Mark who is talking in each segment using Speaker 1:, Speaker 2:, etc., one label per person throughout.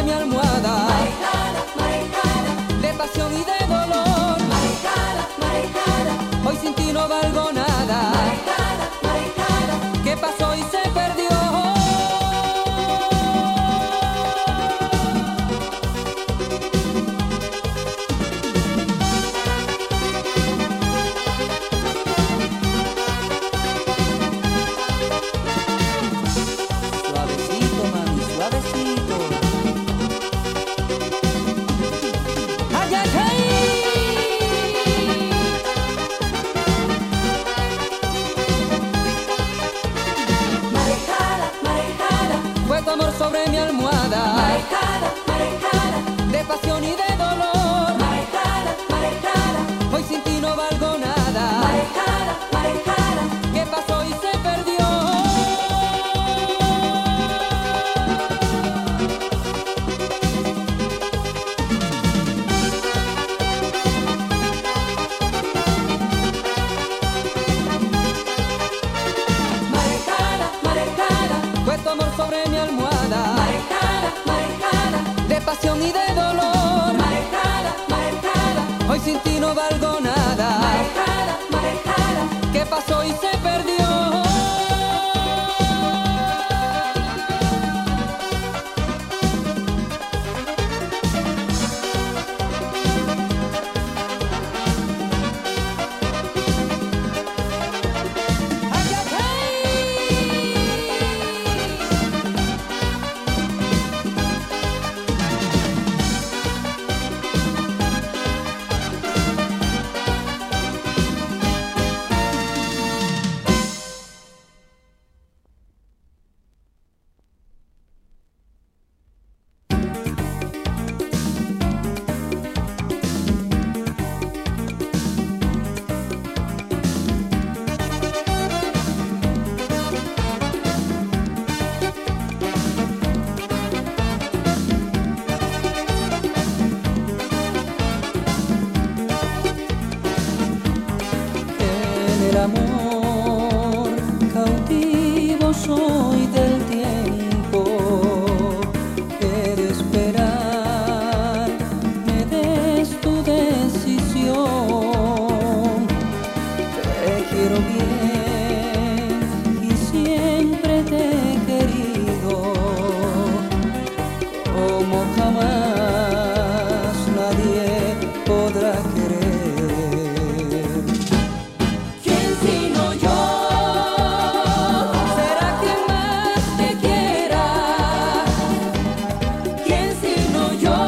Speaker 1: mi almohada, de pasión y de dolor. Hoy sin ti no valgo nada. ¿Qué pasó y se perdió? Suavecito, mami, suavecito. ¡Ay, ay, ay! Fue tu amor sobre mi almohada, de pasión y de dolor. Hoy sin ti no valgo nada. ¿Qué pasó y se perdió? Fue tu amor sobre mi almohada, de pasión y de dolor. Hoy sin ti no valgo nada. ¿Qué pasó y se perdió? ¡Ay, ay, En el amor cautivo soy del tiempo que de esperar me des tu decisión. Te quiero bien y siempre te he querido como jamás nadie podrá querer. ¿Quién sino yo será quien más te quiera? ¿Quién sino yo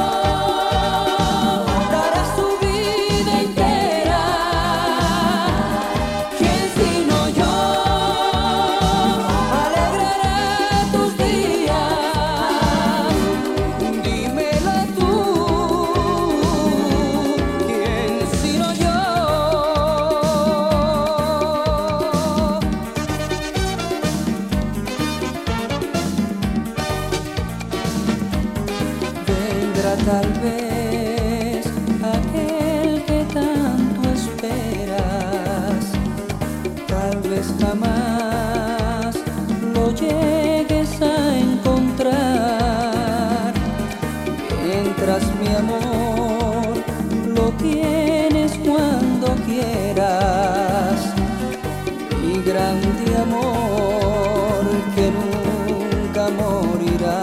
Speaker 1: dará su vida entera? ¿Quién sino yo alegrará tus días? Dímelo tú. ¿Quién sino yo? Vendrá tal vez aquel que tanto esperas, tal vez jamás lo llegues a encontrar. Mientras mi amor lo tienes cuando quieras, mi grande amor que nunca morirá.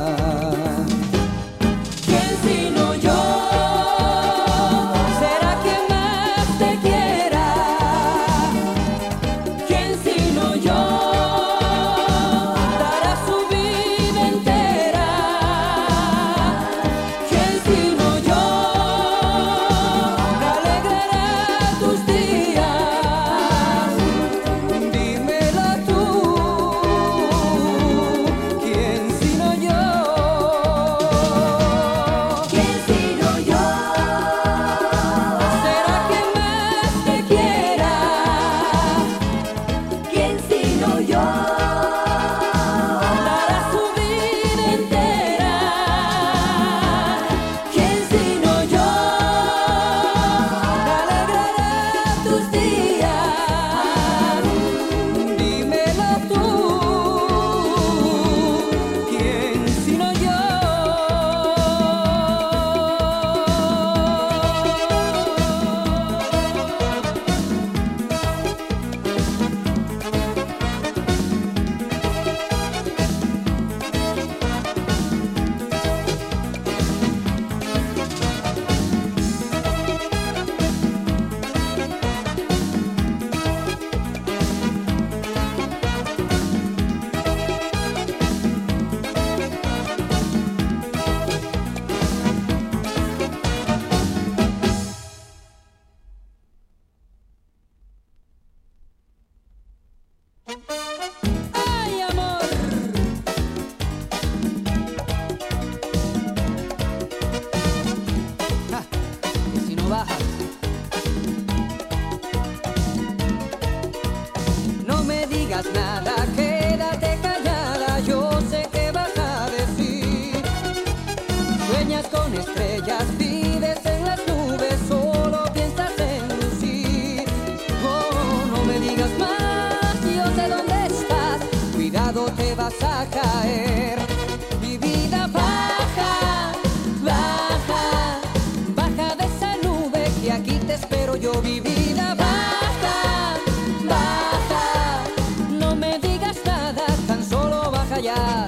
Speaker 1: ¿Quién sino yo será quien más te quiera? ¿Quién sino yo dará su vida entera? ¿Quién sino yo alegrará tus días? Dímelo tú. digas nada, quédate callada, yo sé que vas a decir. Sueñas con estrellas, vives en las nubes, solo piensas en lucir. Oh, no me digas más, yo sé dónde estás, cuidado te vas a caer. Mi vida baja, baja, baja de esa nube que aquí te espero yo, mi vida baja, baja, no me digas nada, tan solo baja ya.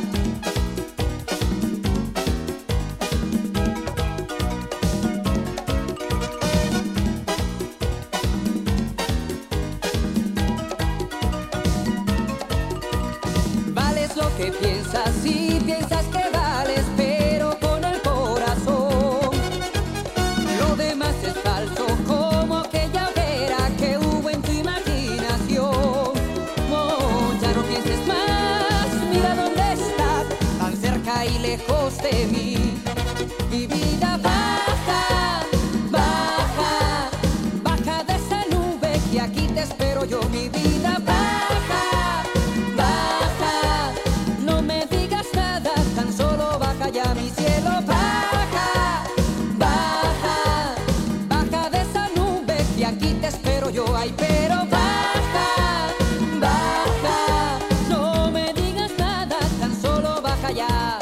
Speaker 1: Vales lo que piensas, si piensas que vales, pero con el corazón. Lo demás es falso, como aquella hoguera que hubo en tu imaginación. Oh, ya no pienses más, mira dónde estás, tan cerca y lejos de mí. Mi vida baja, baja, baja de esa nube que aquí te espero yo, mi vida baja, baja, no me digas nada, tan solo baja ya, mi cielo baja, baja, baja de esa nube que aquí te espero yo, ay, pero baja, baja, no me digas nada, tan solo baja ya.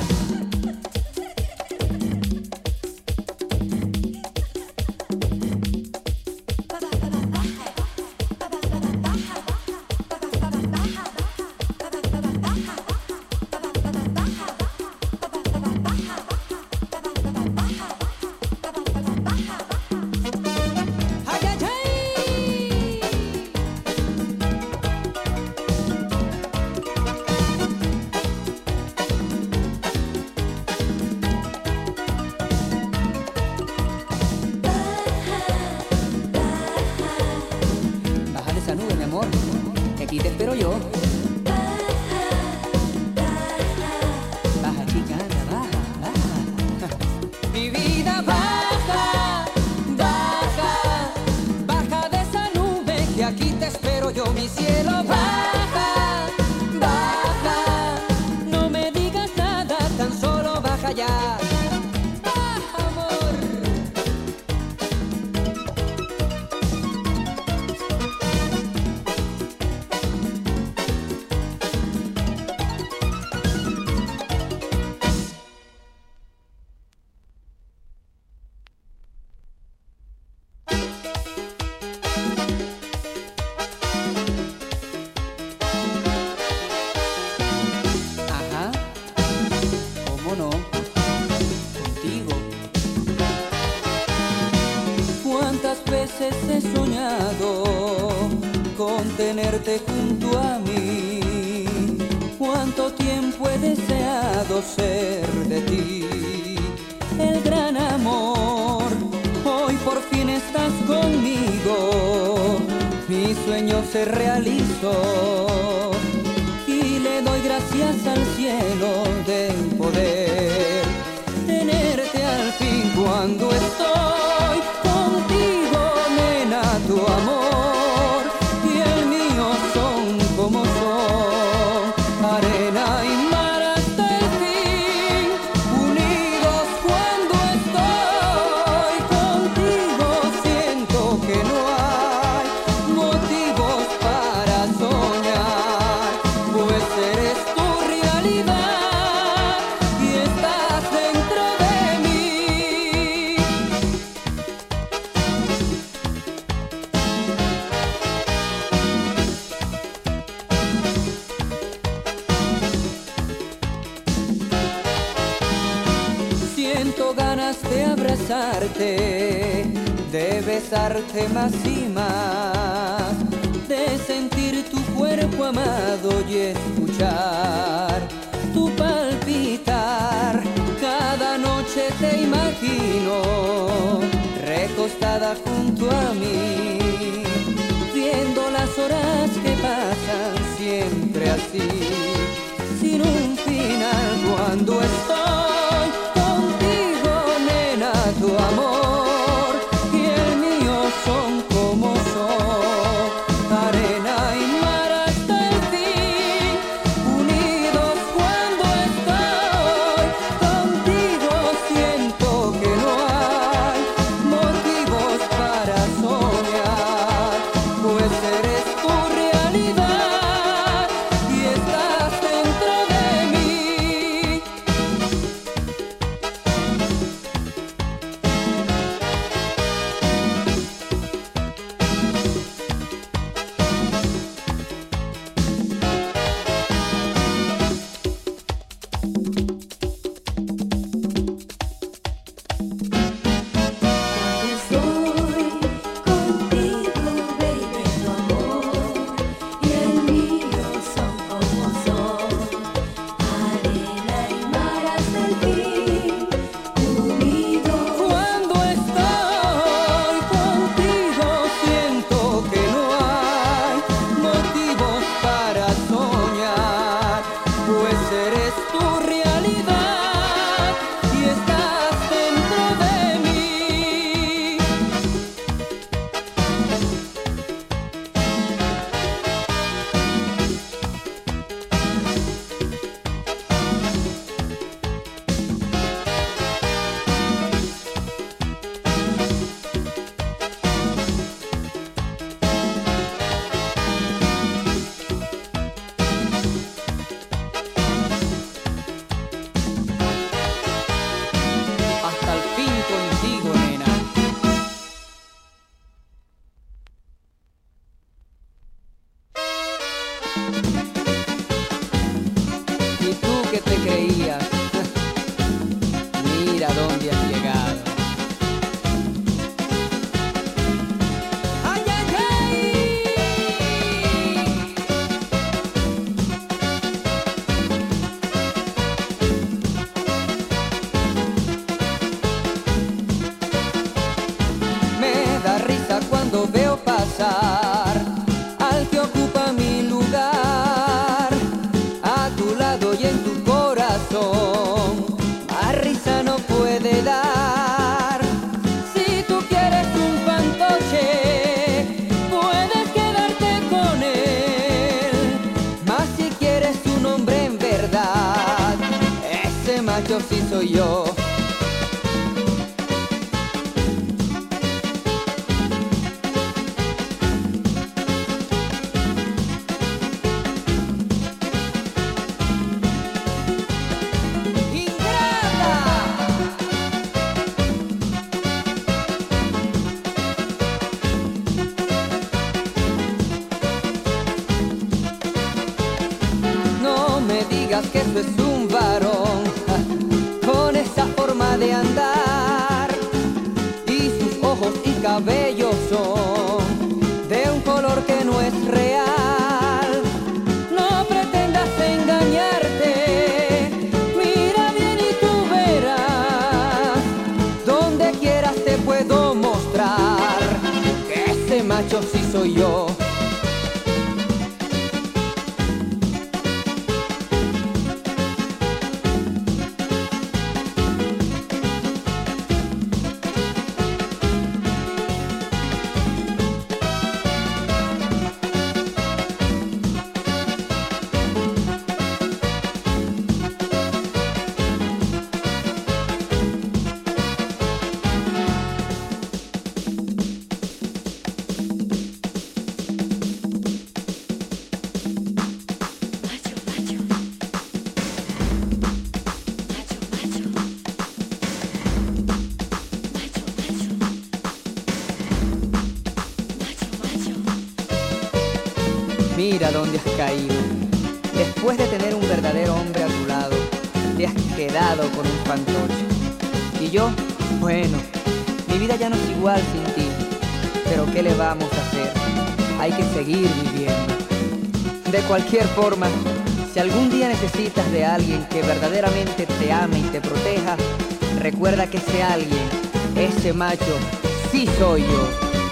Speaker 1: Ay, ay, ay. Baja de esa nube, mi amor, que aquí te espero yo. Baja, chica, anda, baja, baja. Mi vida baja, baja, baja de esa nube que aquí te espero yo, mi cielo baja, baja, no me digas nada, tan solo baja ya. Baja, amor. Ajá, ¿cómo no? Contigo. ¿Cuántas veces he soñado con tenerte junto a mí? ¿Cuánto tiempo he deseado ser de ti el gran amor? Hoy por fin estás conmigo, mi sueño se realizó y le doy gracias al cielo de poder tenerte al fin cuando estoy contigo, nena, tu amor y el mío son como son, arena y mar hasta el fin, unidos cuando estoy contigo, siento que no hay motivos para soñar, pues eres tu realidad y estás dentro de mí. Siento ganas de abrazarte, de besarte más y más, de sentir tu cuerpo amado y escuchar tu palpitar. Cada noche te imagino recostada junto a mí, viendo las horas que pasan siempre así, sin un final cuando estoy contigo, nena, tu amor y el mío son como son, arena y mar hasta el dónde has llegado. ¡Ay, ay, ay! Me da risa cuando veo pasar al que ocupa mi lugar a tu lado y en tu corazón. Más risa no puede dar. Si tú quieres un fantoche, puedes quedarte con él. Mas si quieres un hombre en verdad, ese macho sí soy yo. Que eso es un varón con esa forma de andar, y sus ojos y cabellos son de un color que no es real. No pretendas engañarte, mira bien y tú verás. Donde quieras te puedo mostrar que ese macho sí soy yo. Mira dónde has caído. Después de tener un verdadero hombre a tu lado, te has quedado con un fantoche. Y yo, bueno, mi vida ya no es igual sin ti. Pero ¿qué le vamos a hacer? Hay que seguir viviendo. De cualquier forma, si algún día necesitas de alguien que verdaderamente te ame y te proteja, recuerda que ese alguien, ese macho, sí soy yo.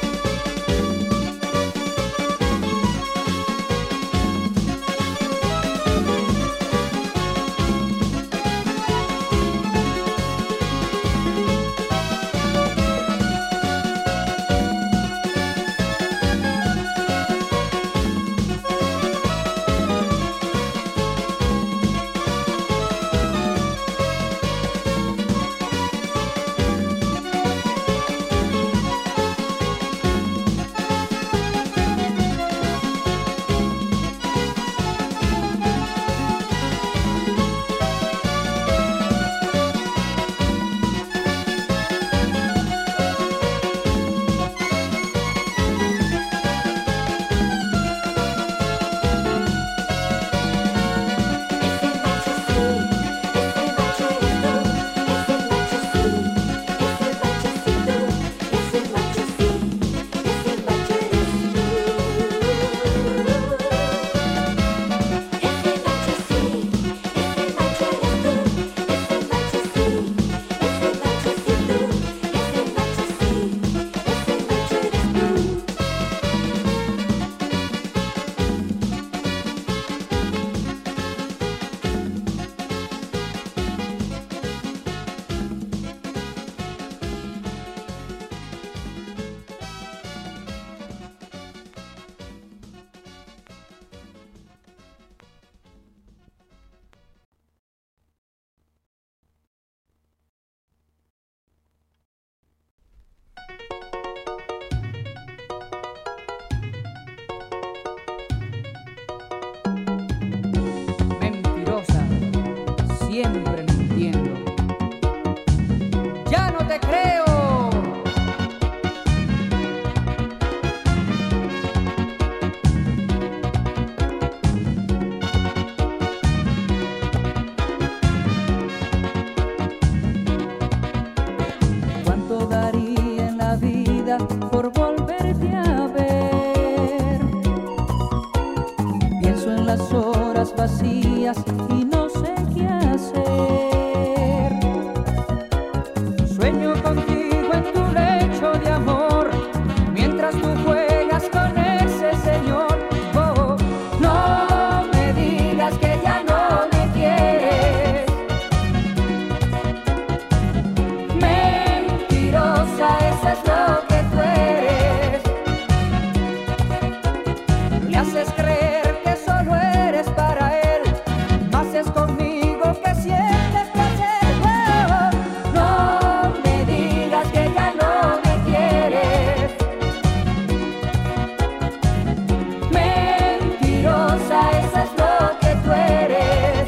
Speaker 1: Siempre mintiendo. ¡Ya no te creo! Sueño contigo en tu lecho de amor, mientras tú juegas con ese señor. Oh, no me digas que ya no me quieres. Mentirosa, eso es lo que tú eres. Le haces creer que solo eres para él, más es conmigo que sientes placer. Oh, no me digas que ya no me quieres. Mentirosa, eso es lo que tú eres.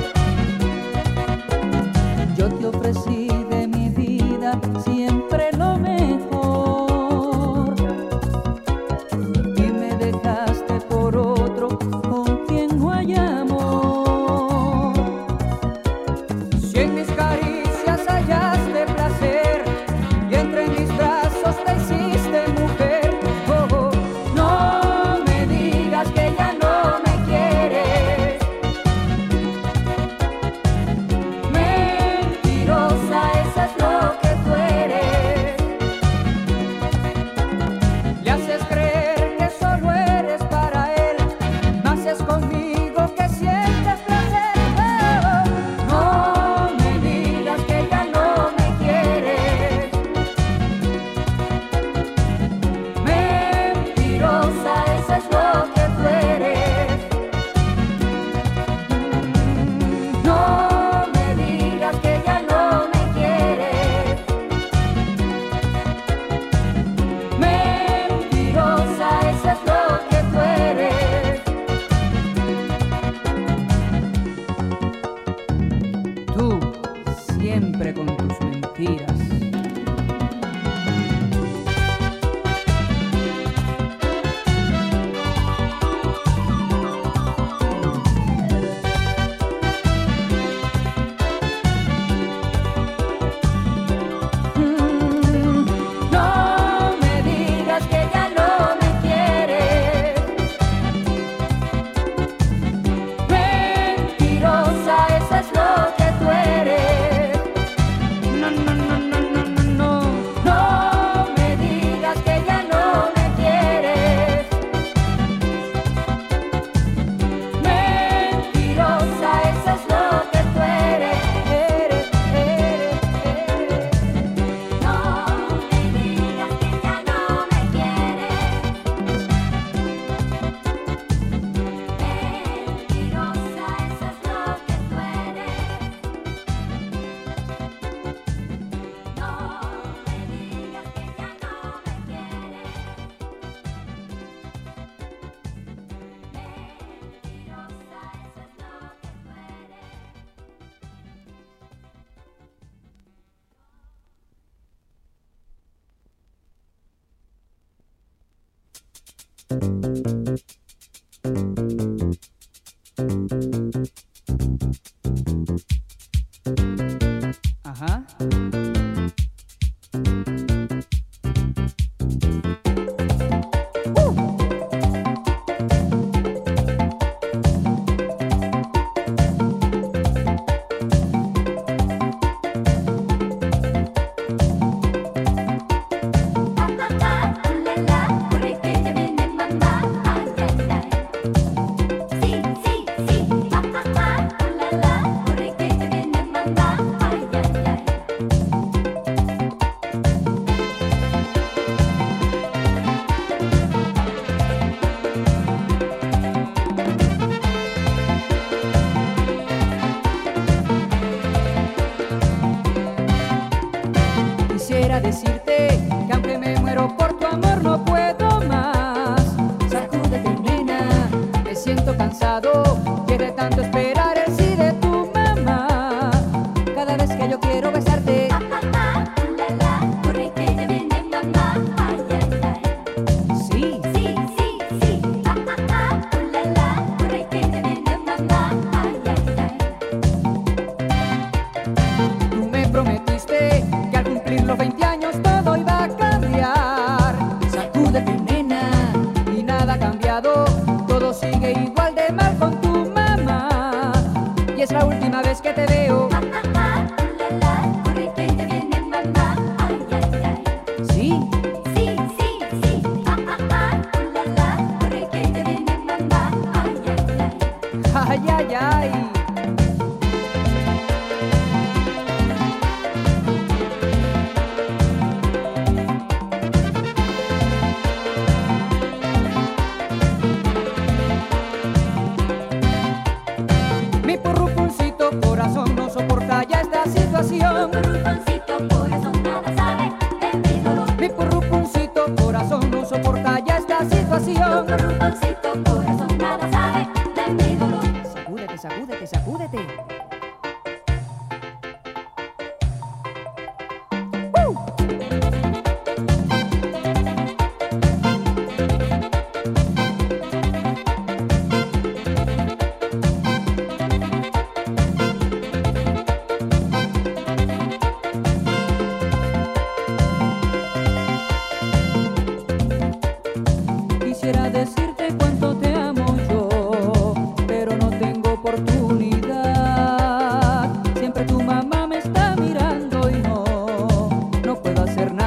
Speaker 1: Yo te ofrecí de mi vida siempre lo mejor y me dejaste por otro con quien no hay amor. Si en mis caricias hallaste placer y entre mis brazos te hiciste mujer. Oh, no me digas que ya no me quieres. Mentirosa, eso es lo que tú eres. Le haces creer que solo eres para él, más es conmigo que sientes placer. Oh, no me digas que ya no me quieres. Mentirosa, eso es lo que tú eres. No me digas que ya no me quieres. Mentirosa, eso es lo que tú eres. Tú, siempre con tus mentiras. No me digas que ya no me quieres. Mentirosa, eso es lo que tú eres. No, no, no, no, no, no, no. No me digas que ya no me quieres. Mentirosa, eso es lo que tú eres. No me digas que ya no me quieres. Mentirosa, eso es lo que tú eres. No me digas que ya no me quieres. Mentirosa, eso es lo que tú eres. Ajá. Quisiera decirte que aunque me muero por tu amor no puedo más. Sacúdete, nena, me siento cansado, que de tanto esperar el sí de tu mamá. Cada vez que yo quiero besarte, corre que ya viene mamá. Ay, ay, ay. Sí, sí, sí, sí. Corre que ya viene mamá. Ay, ay, ay. Tú me prometiste que al cumplir los 20 años todo iba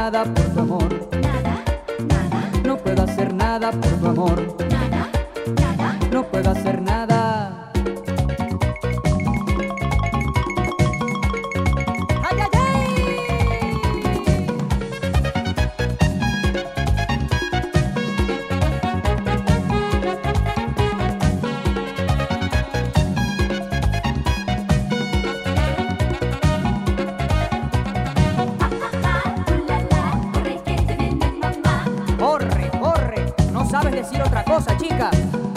Speaker 1: nada por tu amor.
Speaker 2: Nada, nada,
Speaker 1: No puedo hacer nada por tu amor.
Speaker 2: nada, nada.
Speaker 1: No puedo hacer nada. ¡Ay, ay, ay!
Speaker 2: Corre que te viene mamá.
Speaker 1: Corre, corre. No sabes decir otra cosa, chica.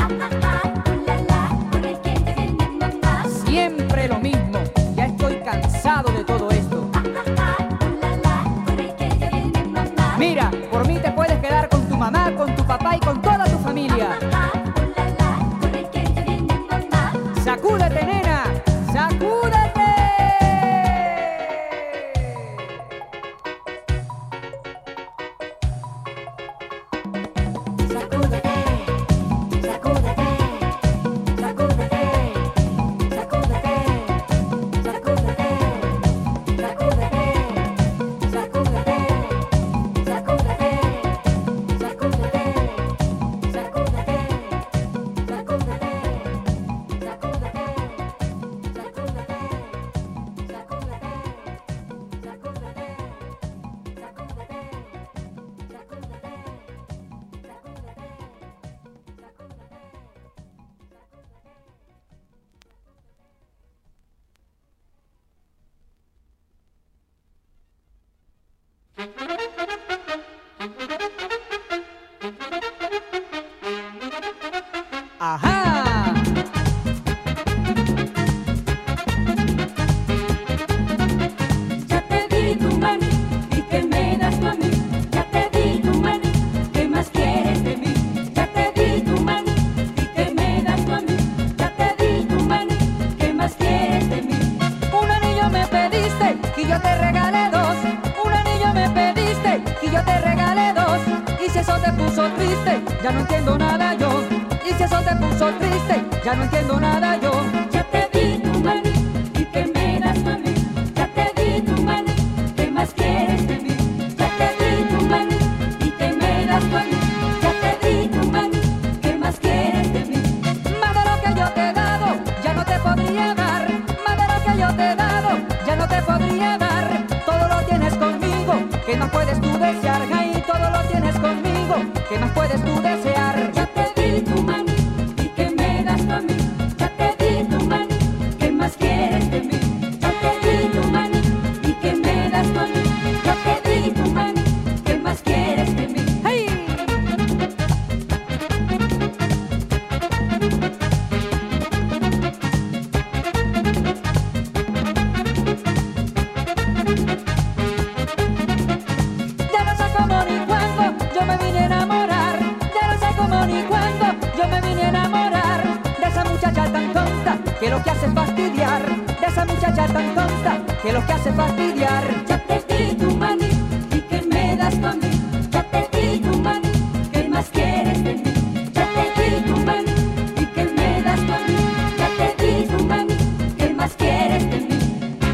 Speaker 2: Corre que te viene mamá.
Speaker 1: Siempre lo mismo. Ya estoy cansado de todo esto.
Speaker 2: Corre que te viene mamá.
Speaker 1: Mira, por mí te puedes quedar con tu mamá, con tu papá y con toda tu familia.
Speaker 2: Corre que te viene mamá.
Speaker 1: ¡Sacúdete, nena! ¡Sacúdete!
Speaker 2: Sacúdete, sacúdete, sacúdete, sacúdete, sacúdete, sacúdete, sacúdete, sacúdete, sacúdete, sacúdete,
Speaker 1: ¡Ajá!
Speaker 2: Ya te di tu mano y que me das tú a mí. Ya te di tu mano, ¿qué más quieres de mí? Ya te di tu mano y que me das tú a mí. Ya te di tu mano, ¿qué más quieres de mí?
Speaker 1: Un anillo me pediste y yo te regalé dos. Un anillo me pediste y yo te regalé dos. Y si eso te puso triste, ya no entiendo nada yo. Y si eso te puso triste, ya no entiendo nada yo.
Speaker 2: Ya te di tu mano y que me das tú a mí. Ya te di tu mano, ¿qué más quieres de mí? Ya te di tu mano y que me das tú a mí. Ya te di tu mano, ¿qué más quieres de mí?
Speaker 1: Más de lo que yo te he dado, ya no te podría dar. Más de lo que yo te he dado, ya no te podría dar. Todo lo tienes conmigo, ¿qué más puedes tú desear? Ay, todo lo tienes conmigo, ¿qué más puedes tú desear?
Speaker 2: Ya te di tu mano y que me das tú a mí. Ya te di tu mano, ¿qué más quieres de mí? Ya te di tu mano y que me das tú a mí. Ya te di tu mano, ¿qué más quieres de mí?
Speaker 1: ¡Hey! Ya no sé cómo ni cuándo yo me vine a enamorar. Ya no sé cómo ni cuándo yo me vine a enamorar de esa muchacha tan tonta que lo que hace es fastidiar. De esa muchacha tan tonta que lo que hace es fastidiar.
Speaker 2: Ya te di tu mano y que me das tú a mí. Ya te di tu mano, ¿qué más quieres de mí? Ya te di tu mano y que me das tú a mí. Ya te di tu mano, ¿qué más quieres de mí?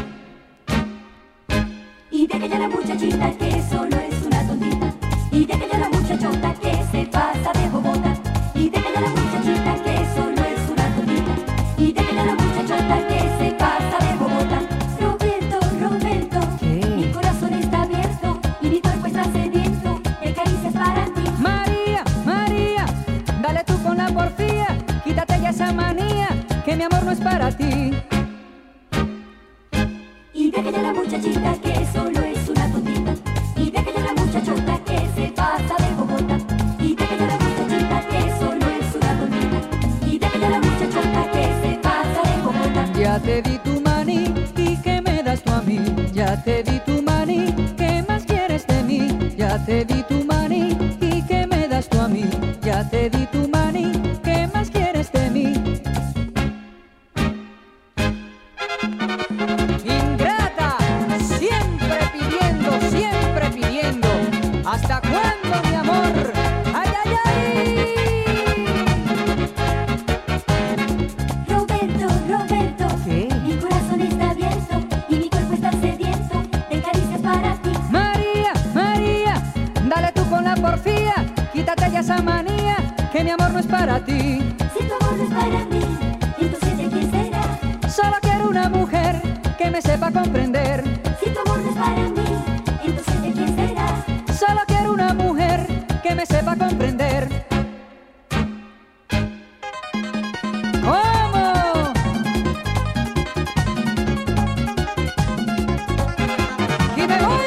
Speaker 2: Y de aquella la muchachita que solo es una tontita. Y de aquella la muchachota que se pasa de bobota. Y de aquella la muchachita que solo es una tontita. Y de aquella la muchachota que se pasa de bobota. Roberto, Roberto,
Speaker 1: ¿Qué?
Speaker 2: mi corazón está abierto y mi cuerpo está sediento de caricias para ti.
Speaker 1: María, María, dale tú con la porfía, quítate ya esa manía, que mi amor no es para ti.
Speaker 2: Y de aquella la muchachita que solo es una tontita. Y de aquella la muchachota que se pasa de bobota. Y de aquella la muchachita que solo es una tontita. Y de aquella la muchachota que se pasa de bobota.
Speaker 1: Ya te di tu maní y que me das tú a mí. Ya te di tu maní, ¿qué más quieres de mí? Ya te di tu maní y que me das tú a mí. Ya te di tu maní, ¿qué más quieres de mí? Ingrata, siempre pidiendo. ¿Hasta cuándo, mi amor? ¡Ay, ay, ay!
Speaker 2: Roberto, Roberto,
Speaker 1: ¿Qué?
Speaker 2: mi corazón está abierto y mi cuerpo está sediento de caricias para ti.
Speaker 1: María, María, esa manía que mi amor no es para ti.
Speaker 2: Si tu amor no es para mí, entonces ¿de quién será?
Speaker 1: Solo quiero una mujer que me sepa comprender.
Speaker 2: Si tu amor no es para mí, entonces ¿de quién será?
Speaker 1: Solo quiero una mujer que me sepa comprender. ¿Cómo? ¡Y me voy!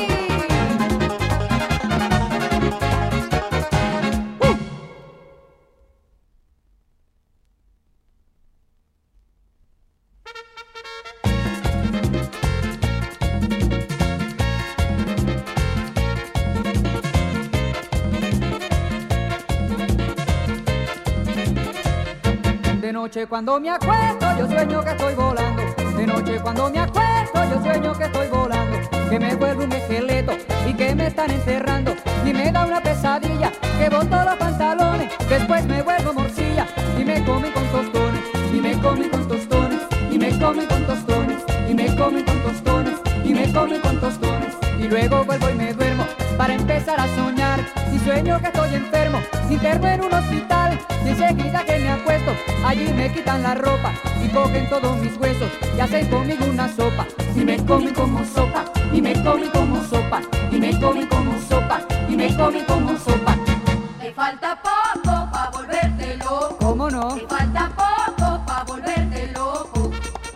Speaker 1: De noche cuando me acuesto yo sueño que estoy volando. De noche cuando me acuesto yo sueño que estoy volando. Que me vuelvo un esqueleto y que me están enterrando. Y me da una pesadilla que boto los pantalones. Después me vuelvo morcilla y me comen con tostones. Y me comen con tostones. Y me comen con tostones. Y me comen con tostones. Y me comen con tostones. Y luego vuelvo y me duermo para empezar a soñar. Y sueño que estoy enfermo, interno en un hospital. Y enseguida que me acuesto, allí me quitan la ropa y cogen todos mis huesos y hacen conmigo una sopa. Y me comen como sopa, y me comen como sopa, y me comen como sopa, y me comen como sopa.
Speaker 2: Te falta poco pa' volverte loco.
Speaker 1: ¿Cómo no?
Speaker 2: Te falta poco pa' volverte loco.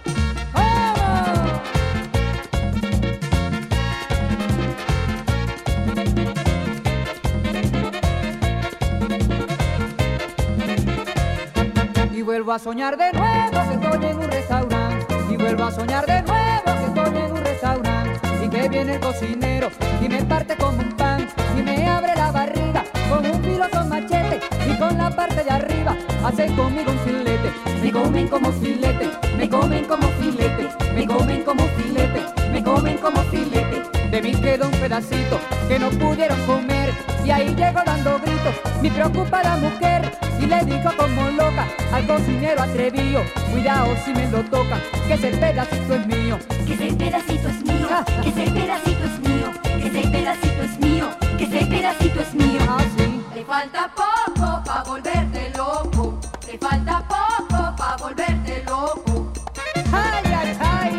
Speaker 1: Y vuelvo a soñar de nuevo que estoy en un restaurante. Y vuelvo a soñar de nuevo que estoy en un restaurante. Y que viene el cocinero y me parte como un pan. Y me abre la barriga con un filo con machete. Y con la parte de arriba hacen conmigo un filete. Me comen como filete, me comen como filete. Me comen como filete, me comen como filete. De mí quedó un pedacito que no pudieron comer. Y ahí llego dando gritos, me preocupa la mujer. Y le digo como loca al cocinero atrevido: cuidado si me lo tocan, que ese pedacito es mío.
Speaker 2: Que ese pedacito es mío, que ese pedacito es mío, que ese pedacito es mío, que ese pedacito es mío.
Speaker 1: Ah, sí.
Speaker 2: Te falta poco pa' volverte loco. Te falta poco pa' volverte loco.
Speaker 1: ¡Ay, ay, ay!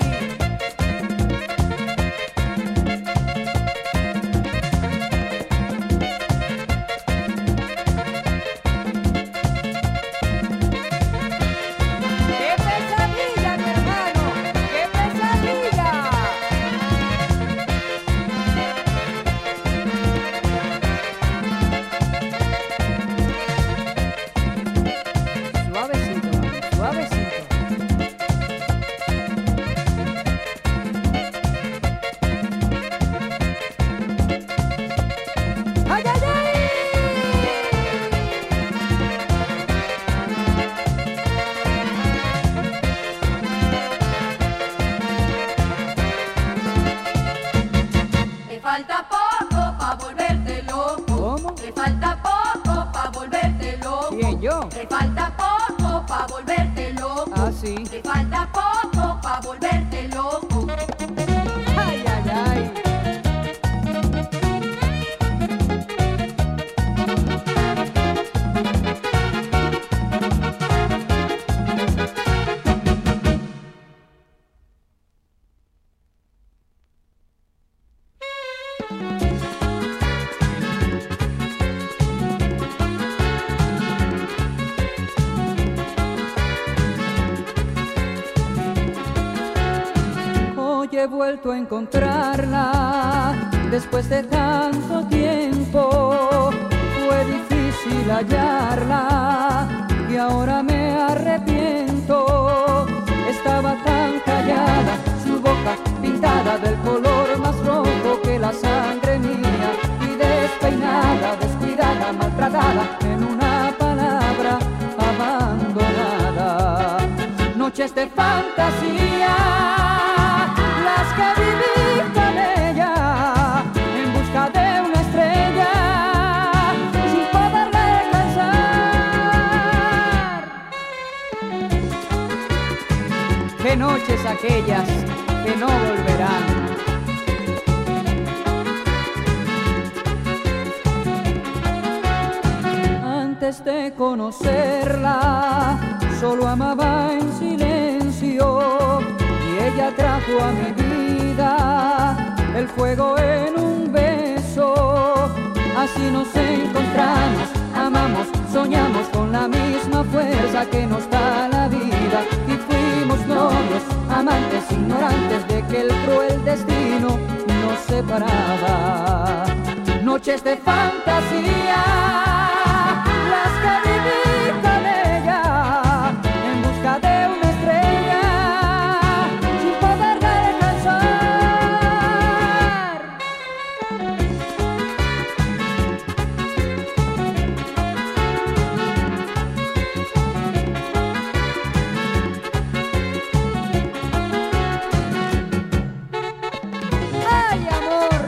Speaker 1: ¡Qué pesadilla, mi hermano! ¡Qué pesadilla! Suavecito, mami, suavecito. ¡Ay, ay, ay!
Speaker 2: Te falta poco pa' volverte loco.
Speaker 1: ¿Cómo?
Speaker 2: Te falta poco pa' volverte loco.
Speaker 1: ¿Quién, yo?
Speaker 2: Te falta poco pa' volverte loco.
Speaker 1: Ah, sí.
Speaker 2: Te falta poco pa' volverte loco.
Speaker 1: ¡Ay, ay, ay! Hoy he vuelto a encontrarla después de tanto tiempo. Fue difícil hallarla y ahora me arrepiento. Estaba tan callada, su boca pintada del color más rojo que la sangre mía, y despeinada, descuidada, maltratada, en una palabra, abandonada. Noches de fantasía, las que viví con ella, en busca de una estrella, sin poderla alcanzar. Qué noches aquellas que no volverán. Antes de conocerla, solo amaba en silencio, y ella trajo a mi vida el fuego en un beso. Así nos encontramos, amamos, soñamos con la misma fuerza que nos da la vida, y fuimos novios, amantes, ignorantes de que el cruel destino nos separaba. Noches de fantasía, las que viví con ella, en busca de una estrella, sin poderla alcanzar. ¡Ay, amor!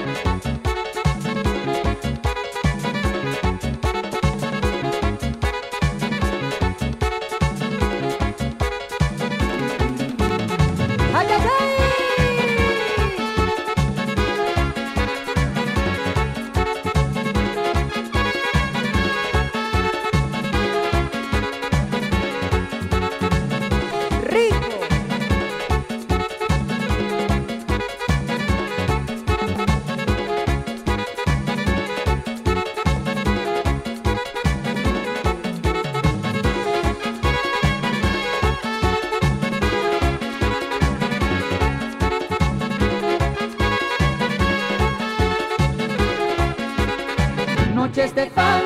Speaker 1: ¡Ay, ay, ay! ¡Rico! Noches de fantasía.